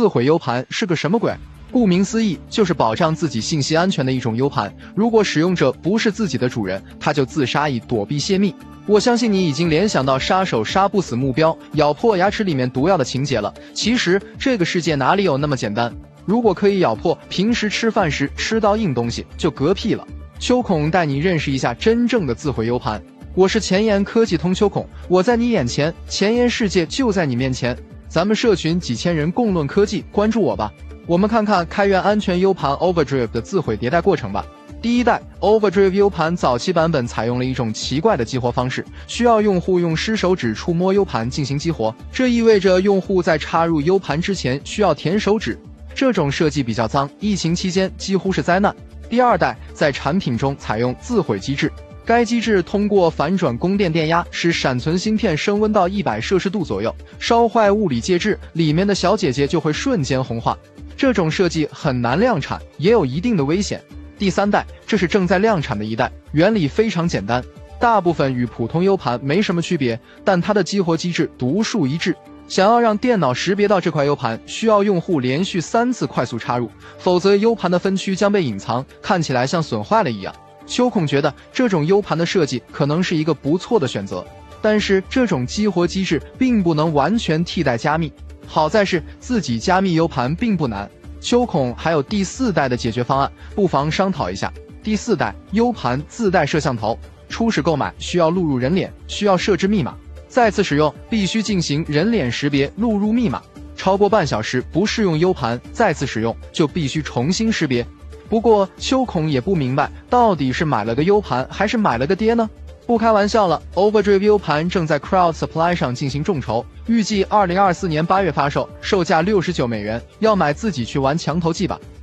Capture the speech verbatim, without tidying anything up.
自毁 U 盘是个什么鬼？顾名思义，就是保障自己信息安全的一种 U 盘。如果使用者不是自己的主人，他就自杀以躲避泄密。我相信你已经联想到杀手杀不死目标，咬破牙齿里面毒药的情节了。其实这个世界哪里有那么简单？如果可以咬破，平时吃饭时吃到硬东西就嗝屁了。秋孔带你认识一下真正的自毁 U 盘。我是前沿科技通秋孔，我在你眼前，前沿世界就在你面前。咱们社群几千人共论科技，关注我吧。我们看看开源安全 U 盘 Overdrive 的自毁迭代过程吧。第一代 Overdrive U 盘早期版本采用了一种奇怪的激活方式，需要用户用湿手指触摸 U 盘进行激活，这意味着用户在插入 U 盘之前需要舔手指。这种设计比较脏，疫情期间几乎是灾难。第二代在产品中采用自毁机制，该机制通过反转供电电压，使闪存芯片升温到一百摄氏度左右，烧坏物理介质，里面的小姐姐就会瞬间红化。这种设计很难量产，也有一定的危险。第三代，这是正在量产的一代，原理非常简单，大部分与普通 U 盘没什么区别，但它的激活机制独树一帜。想要让电脑识别到这块 U 盘，需要用户连续三次快速插入，否则 U 盘的分区将被隐藏，看起来像损坏了一样。秋孔觉得这种 U 盘的设计可能是一个不错的选择，但是这种激活机制并不能完全替代加密。好在是自己加密 U 盘并不难，秋孔还有第四代的解决方案，不妨商讨一下。第四代 U 盘自带摄像头，初始购买需要录入人脸，需要设置密码，再次使用必须进行人脸识别，录入密码，超过半小时不适用 U 盘，再次使用就必须重新识别。不过秋孔也不明白，到底是买了个 U 盘还是买了个爹呢？不开玩笑了 ，Overdrive U 盘正在 Crowd Supply 上进行众筹，预计二零二四年八月发售，售价六十九美元，要买自己去玩墙头季吧。